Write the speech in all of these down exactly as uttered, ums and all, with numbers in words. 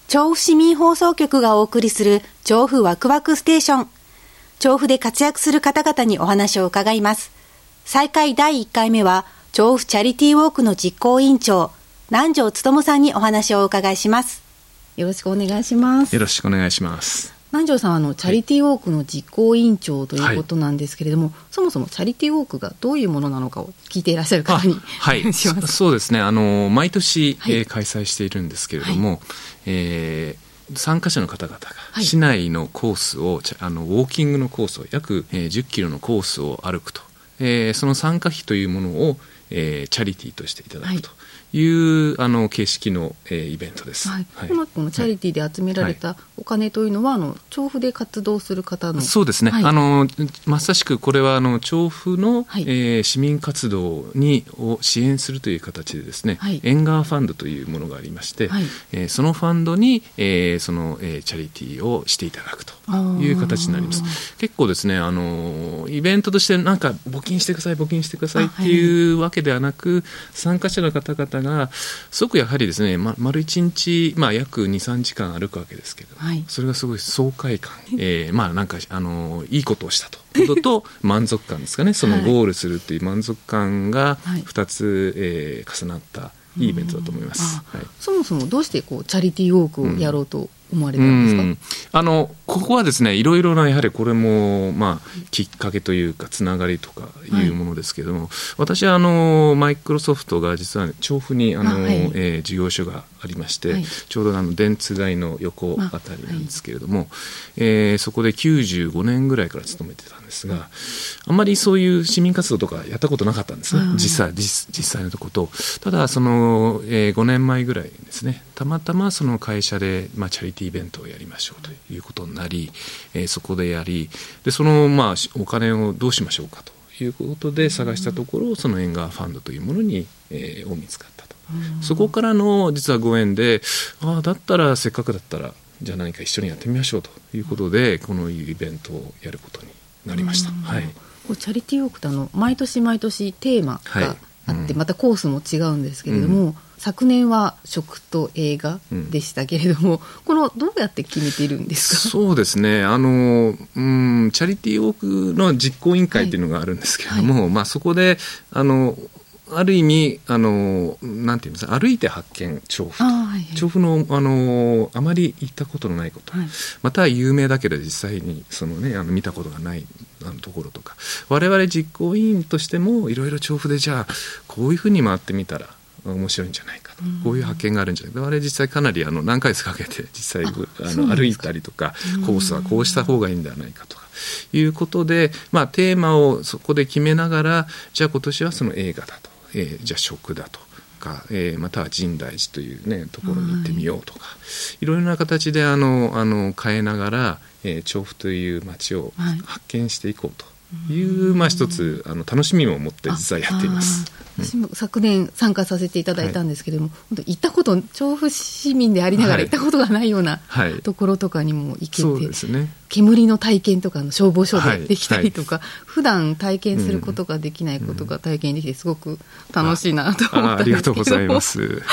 調布市民放送局がお送りする調布ワクワクステーション。調布で活躍する方々にお話を伺います。再開だいいっかいめは調布チャリティーウォークの実行委員長南條勉さんにお話をお伺いします。よろしくお願いします。 よろしくお願いします。 南條さんはあのチャリティーウォークの実行委員長ということなんですけれども、はい、そもそもチャリティーウォークがどういうものなのかを聞いていらっしゃる方にはい、します。そうですね、あの毎年、はい、えー、開催しているんですけれども、はい、えー参加者の方々が市内のコースを、はい、あのウォーキングのコースを約じゅっキロのコースを歩くと、えー、その参加費というものを、えー、チャリティーとしていただくという、はい、あの形式の、えー、イベントです、 はいはい、この、このチャリティーで集められたお金というのは、はい、あの調布で活動する方のそうですね、はい、あのまさしくこれはあの調布の、はい、えー、市民活動にを支援するという形でですね、はい、縁側ファンドというものがありまして、はい、えー、そのファンドに、えー、その、えー、チャリティーをしていただくという形になります。結構ですね、あのイベントとしてなんか募金してください募金してくださいっていうわけではなく、参加者の方々がすごくやはりですね、ま、丸一日、まあ、約 にさんじかん歩くわけですけど、はい、それがすごい爽快感、えー、まあなんかあのいいことをしたとことと満足感ですかね、そのゴールするっていう満足感がふたつ、えー、重なったいいイベントだと思います。はい、 そもそもどうしてこうチャリティーウォークをやろうと思われたんですか？うん、 あのここはですね、いろいろなやはりこれも、まあ、きっかけというかつながりとかいうものですけれども、はい、私はあのマイクロソフトが実は調布にあの、はい、えー、事業所がありまして、はい、ちょうどあの電通大の横あたりなんですけれども、はい、えー、そこできゅうじゅうごねんぐらいから勤めてたんですが、あんまりそういう市民活動とかやったことなかったんですね、はい、実際、実, 実際のところと。ただその、えー、ごねんまえぐらいですね、たまたまその会社で、まあ、チャリティーイベントをやりましょうということになり、えー、そこでやり、でその、まあ、お金をどうしましょうかということで探したところ、その縁側ファンドというものに、えー、を見つかったと。そこからの実はご縁で、ああだったらせっかくだったらじゃあ何か一緒にやってみましょうということで、このイベントをやることになりました。はい、 こうチャリティーウォークってあの毎年毎年テーマがあって、はい、うん、またコースも違うんですけれども、うん、昨年は食と映画でしたけれども、うん、このどうやって決めているんですか？ そうですね、あの、うん、チャリティーウォークの実行委員会というのがあるんですけれども、はいはい、まあ、そこであのある意味あのなんていうんですか、歩いて発見調布と、はいはい、調布の、あのあまり行ったことのないこと、はい、または有名だけど実際にその、ね、あの見たことがないあのところとか、我々実行委員としてもいろいろ調布でじゃあこういうふうに回ってみたら面白いんじゃないかと、こういう発見があるんじゃないか、あれ実際かなりあの何回かけて実際あの歩いたりとか、コースはこうした方がいいんではないかとかいうことで、まあ、テーマをそこで決めながら、じゃあ今年はその映画だと、えー、じゃあ食だとか、えー、または深大寺という、ね、ところに行ってみようとか、はい、いろいろな形であのあの変えながら、えー、調布という街を発見していこうという、はい、まあ、一つあの楽しみも持って実はやっています。 私も昨年参加させていただいたんですけれども、はい、本当行ったこと調布市民でありながら行ったことがないような、はい、ところとかにも行けて、 そうですね、 煙の体験とかの消防署でできたりとか、はいはい、普段体験することができないことが体験できてすごく楽しいなと思ったんですけど、 あ, あ, ありがとうございます、はい、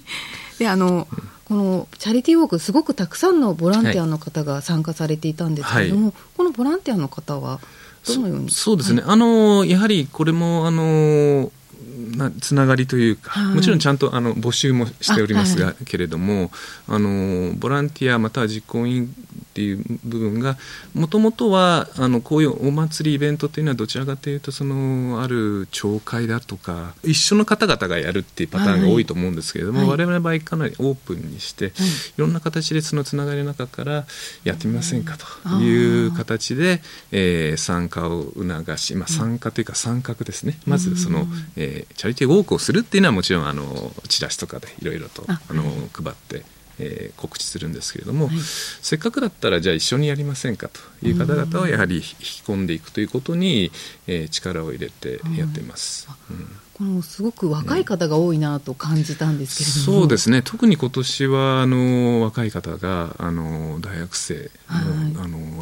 であのこのチャリティーウォークすごくたくさんのボランティアの方が参加されていたんですけれども、はい、このボランティアの方はどのように？ そ, そうですね、はい、あのやはりこれもあのなつながりというか、はい、もちろんちゃんとあの募集もしておりますが、はい、けれどもあのボランティアまたは実行委員っていう部分がもともとはあのこういうお祭りイベントっていうのはどちらかというとそのある町会だとか一緒の方々がやるっていうパターンが多いと思うんですけれども、はい、我々の場合かなりオープンにして、はい、いろんな形でそのつながりの中からやってみませんかという形で、えー、参加を促し、まあ、参加というか参画ですね、まずその、えー、チャリティーウォークをするっていうのはもちろんあのチラシとかでいろいろとああの配ってえー、告知するんですけれども、はい、せっかくだったらじゃあ一緒にやりませんかという方々をやはり引き込んでいくということに、えー、力を入れてやっています、うん、 このすごく若い方が多いなと感じたんですけれども、 うん、そうですね、特に今年はあの若い方があの大学生 の,、はい、あのレベル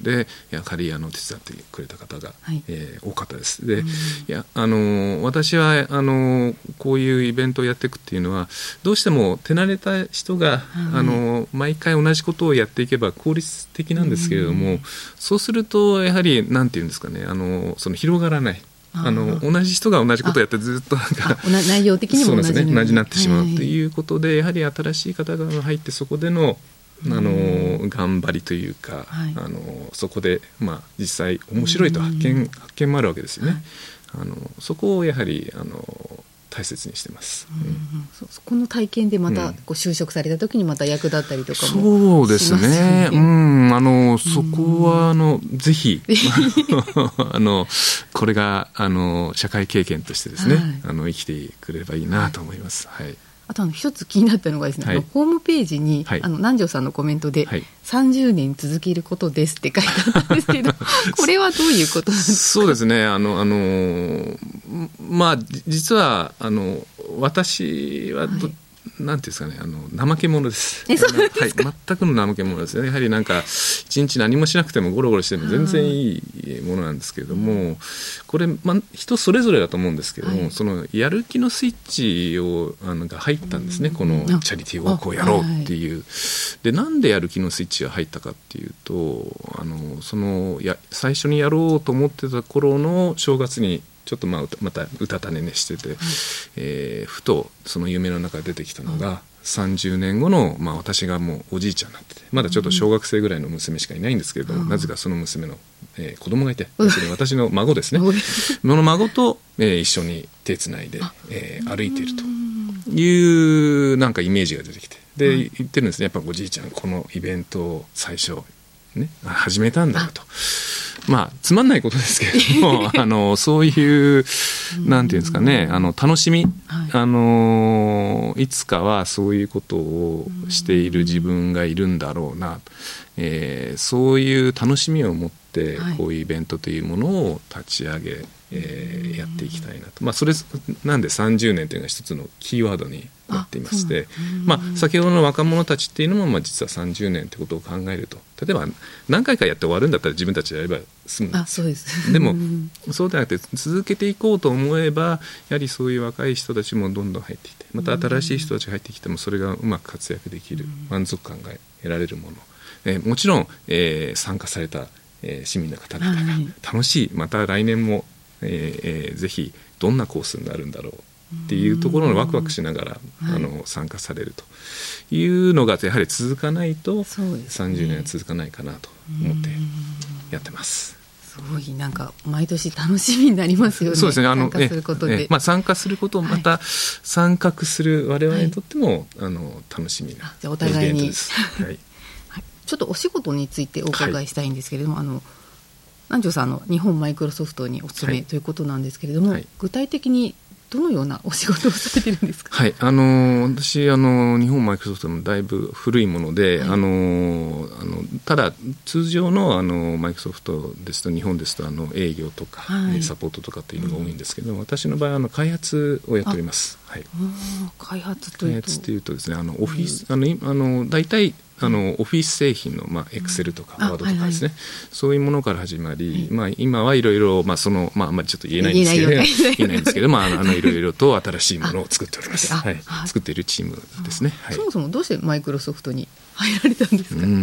でやはりあの手伝ってくれた方が、 はいえー、多かったです。で、うん、いやあの私はあのこういうイベントをやっていくっていうのはどうしても手慣れた人が、はい、あの毎回同じことをやっていけば効率的なんですけれども、うん、そうするとやはりなんていうんですかね、あのその広がらない、あの同じ人が同じことをやってずっとなんか内容的にも同じ、 そうですね、同じになってしまうということで、はい、やはり新しい方が入ってそこでのあの頑張りというか、はい、あのそこで、まあ、実際面白いと発見、発見もあるわけですよね、はい、あのそこをやはりあの大切にしてます、うんうん、 そ, そこの体験でまた、うん、こう就職された時にまた役立ったりとかもしますそうですね、うん、あのそこはあのぜひあのこれがあの社会経験としてですね、はい、あの生きてくれればいいなと思います、はいはい。 あとあの一つ気になったのがですね、はい、あのホームページに、はい、あの南條さんのコメントで、はい、さんじゅうねん続けることですって書いてあったんですけどこれはどういうことなんですか？ そうですね、あのあのまあ実はあの私はど、はい、なんていうんですかね、あの怠け者です。 え、そうなんですか？ はい、全くの怠け者ですね。やはりなんか一日何もしなくてもゴロゴロしても全然いいものなんですけれども、これ、ま、人それぞれだと思うんですけれども、はい、そのやる気のスイッチをあのが入ったんですね、このチャリティーウォークをやろうっていう。で、なんでやる気のスイッチが入ったかっていうと、あのそのや最初にやろうと思ってた頃の正月にちょっとまあまたうたた寝ねしてて、はい、えー、ふとその夢の中で出てきたのが、はい、さんじゅうねんごの、まあ、私がもうおじいちゃんになってて、まだちょっと小学生ぐらいの娘しかいないんですけれども、うん、なぜかその娘の、えー、子供がいて、私の孫ですねその孫と、えー、一緒に手つないで、えー、歩いているというなんかイメージが出てきて、で、はい、言ってるんですね、やっぱおじいちゃんこのイベントを最初、ね、始めたんだよと。まあ、つまんないことですけれどもあのそういうなんていうんですかね、あの楽しみ、はい、あのいつかはそういうことをしている自分がいるんだろうな、えー、そういう楽しみを持ってこういうイベントというものを立ち上げ、えー、やっていきたいなと、まあ、それなんでさんじゅうねんというのが一つのキーワードになっていまして、まあ、先ほどの若者たちっていうのも、まあ、実はさんじゅうねんということを考えると、例えば何回かやって終わるんだったら自分たちでやれば済むんです。あ、そうです。でもそうではなくて続けていこうと思えば、やはりそういう若い人たちもどんどん入ってきて、また新しい人たちが入ってきてもそれがうまく活躍できる、満足感が得られるもの、えー、もちろん、えー、参加された、えー、市民の方々が楽しい、また来年も、えーえー、ぜひどんなコースになるんだろうっていうところのワクワクしながら、うん、あの参加されるというのがやはり続かないと、ね、さんじゅうねんは続かないかなと思ってやってます。 すごいなんか毎年楽しみになりますよね。 そうですね、あの参加することで、 ええまあ、参加することをまた参画する我々にとっても、はい、あの楽しみなじゃあお互いに、 イベントです、はいはい、ちょっとお仕事についてお伺いしたいんですけれども、はい、あの南條さんの日本マイクロソフトにお勤め、はい、ということなんですけれども、はい、具体的にどのようなお仕事をされてるんですか？ はい、あの私あの日本マイクロソフトもだいぶ古いもので、はい、あのあのただ通常のあのマイクロソフトですと日本ですとあの営業とか、はい、サポートとかっていうのが多いんですけど、うん、私の場合はあの開発をやっております。はい、 開発というと、 開発というとですね、あのオフィス、うん、あのあの大体あのオフィス製品の、まあ、エクセルとかワードとかですね、はいはい、そういうものから始まり、はい、まあ、今はいろいろ、まあそのまあ、まあちょっと言えないんですけど、言えないんですけど、まあ、あのいろいろと新しいものを作っております。はい、作っているチームですね。はい、 そもそもどうしてマイクロソフトに入られたんですか？ うん、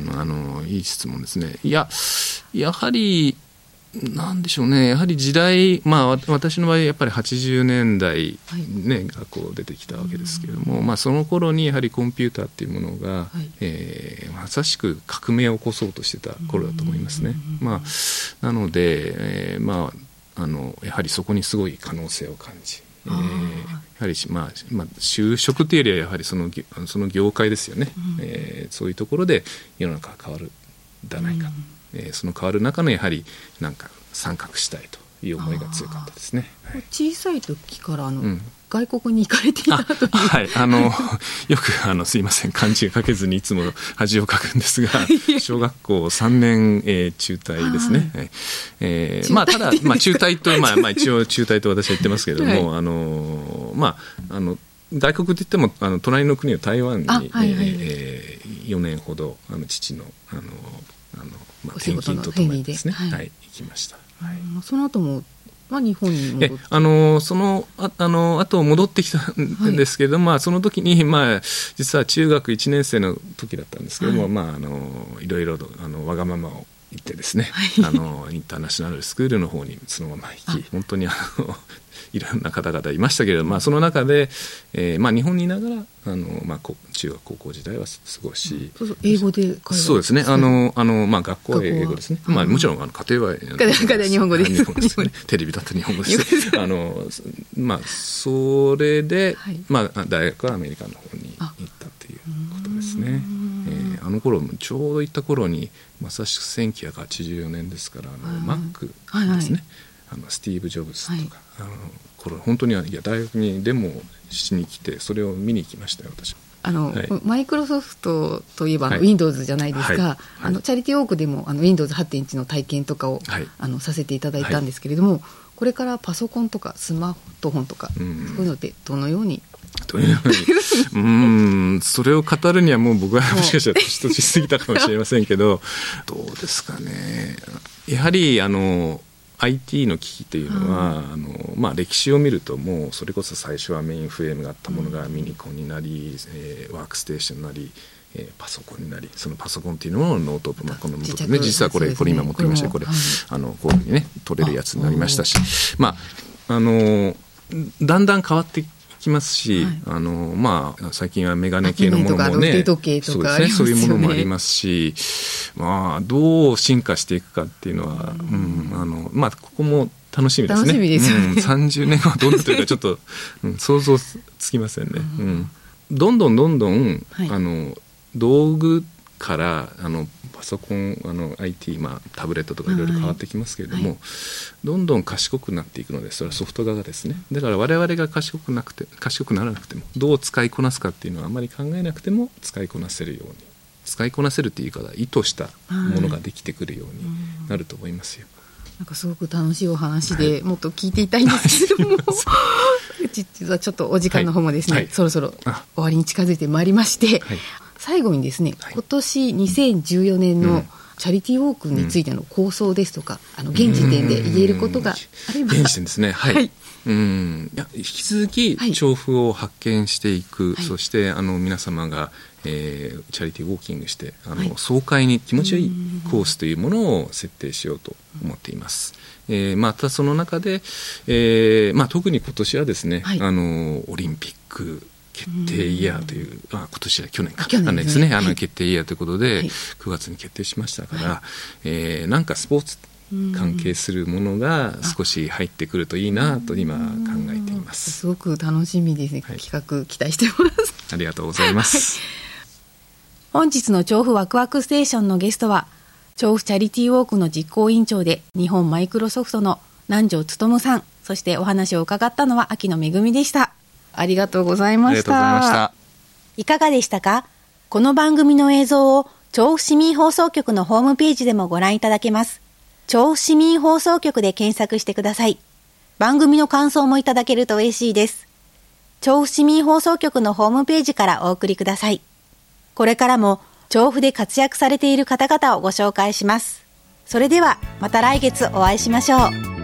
あのいい質問ですね。いや、やはりなんでしょうね、やはり時代、まあ、私の場合やっぱりはちじゅうねんだい、ね、はい、がこう出てきたわけですけれども、まあ、その頃にやはりコンピューターっていうものが、はい、えー、まさしく革命を起こそうとしてた頃だと思いますね。まあ、なので、えーまあ、あのやはりそこにすごい可能性を感じ、えー、やはり、まあまあ、就職というよりはやはりその、その業界ですよね、うん、えー、そういうところで世の中が変わるんじゃないか、うん、えー、その変わる中のやはりなんか参画したいという思いが強かったですね。 はい、小さい時からあの、うん、外国に行かれていたという、 はい、あのよくあのすいません漢字が書けずにいつも恥をかくんですが小学校さんねん、えー、中退ですね。はい、えー、まあ、ただ、まあ、中退と、まあまあ、一応中退と私は言ってますけれども、はい、あのまああの外国といってもあの隣の国の台湾に、はいはい、えー、よねんほどあの父のあのあの、まあ、転勤とともにですね、はいはい、行きました。はい、 その後もまあ、日本に戻ってあのそのああの後戻ってきたんですけれども、はい、まあ、その時に、まあ、実は中学いちねん生の時だったんですけども、はい、まあ、あのいろいろとあのわがままを言ってですね、はい、あのインターナショナルスクールの方にそのまま行き、本当にあのいろんな方々いましたけれども、まあ、その中で、えーまあ、日本にいながらあの、まあ、中学高校時代は過ごし、 そうそう英語で会話そうですね、あのあの、まあ、学校は英語ですね、まあ、もちろんあの家庭は家庭は日本語です、 日本ですね、テレビだと日本語ですあの、まあ、それで、はい、まあ、大学はアメリカの方に行ったということですね。えー、あの頃ちょうど行った頃にまさしくせんきゅうひゃくはちじゅうよねんですから、あの、はい、Mac ですね、はいはい、あのスティーブ・ジョブズとか、はい、あの頃本当にいや大学にデモをしに来てそれを見に行きましたよ私。 あの、はい、マイクロソフトといえば、はい、Windows じゃないですか、はい、あのチャリティーウォークでもあの ウィンドウズはちてんいち の体験とかを、はい、あのさせていただいたんですけれども、はい、これからパソコンとかスマートフォンとか、うん、そういうのでどのようにというふうにうーんそれを語るにはもう僕はもしかしたら年年過ぎたかもしれませんけどどうですかね、やはりあのアイティー の機器というのは、うん、あのまあ、歴史を見るともうそれこそ最初はメインフレームがあったものがミニコンになり、えー、ワークステーションになり、えー、パソコンになり、そのパソコンというのをノート、まあ、このノート、ね、実はこれ、これ今持ってきましたこれ、はい、あのこういうふうにね取れるやつになりましたし、まあ、あのだんだん変わってきますし、はい、あのまあ、最近はメガネ系のものもね、 腕時計とかありますよね、 そうですね、そういうものもありますし、まあ、どう進化していくかっていうのは、うん、あのまあ、ここも楽しみですね。 楽しみですよね、 うん、さんじゅうねんごはどうなってるかちょっと、うん、想像つきませんね、うんうん、どんどんどんどん、はい、あの道具からあのパソコンあの アイティー、まあ、タブレットとかいろいろ変わってきますけれども、はいはい、どんどん賢くなっていくので、それはソフト側がですね、だから我々が賢くなくて賢くならなくてもどう使いこなすかっていうのはあんまり考えなくても使いこなせるように、使いこなせるっていう言い方は意図したものができてくるようになると思いますよ。 なんかすごく楽しいお話で、はい、もっと聞いていたいんですけども実はちょっとお時間の方もですね、はいはい、そろそろ終わりに近づいてまいりまして、はい、最後にですね、はい、今年にせんじゅうよねんのチャリティーウォークについての構想ですとか、うん、あの現時点で言えることがあれば。 現時点ですね、はい、はい、うんいや引き続き調布を発見していく、はい、そしてあの皆様が、えー、チャリティーウォーキングしてあの、はい、爽快に気持ちよいコースというものを設定しようと思っています。えー、またその中で、えーまあ、特に今年はですね、はい、あのオリンピック決定イヤーという、あ今年は去年か去年ですね、あの決定イヤーということで、はい、くがつに決定しましたから、はい、えー、なんかスポーツ関係するものが少し入ってくるといいなと今考えています。 すごく楽しみですね、はい、企画期待してます。 ありがとうございます、 はい、本日の調布ワクワクステーションのゲストは調布チャリティーウォークの実行委員長で日本マイクロソフトの南條勉さん、そしてお話を伺ったのは秋野めぐみでした。ありがとうございました。ありがとうございました。いかがでしたか？この番組の映像を調布市民放送局のホームページでもご覧いただけます。調布市民放送局で検索してください。番組の感想もいただけると嬉しいです。調布市民放送局のホームページからお送りください。これからも調布で活躍されている方々をご紹介します。それではまた来月お会いしましょう。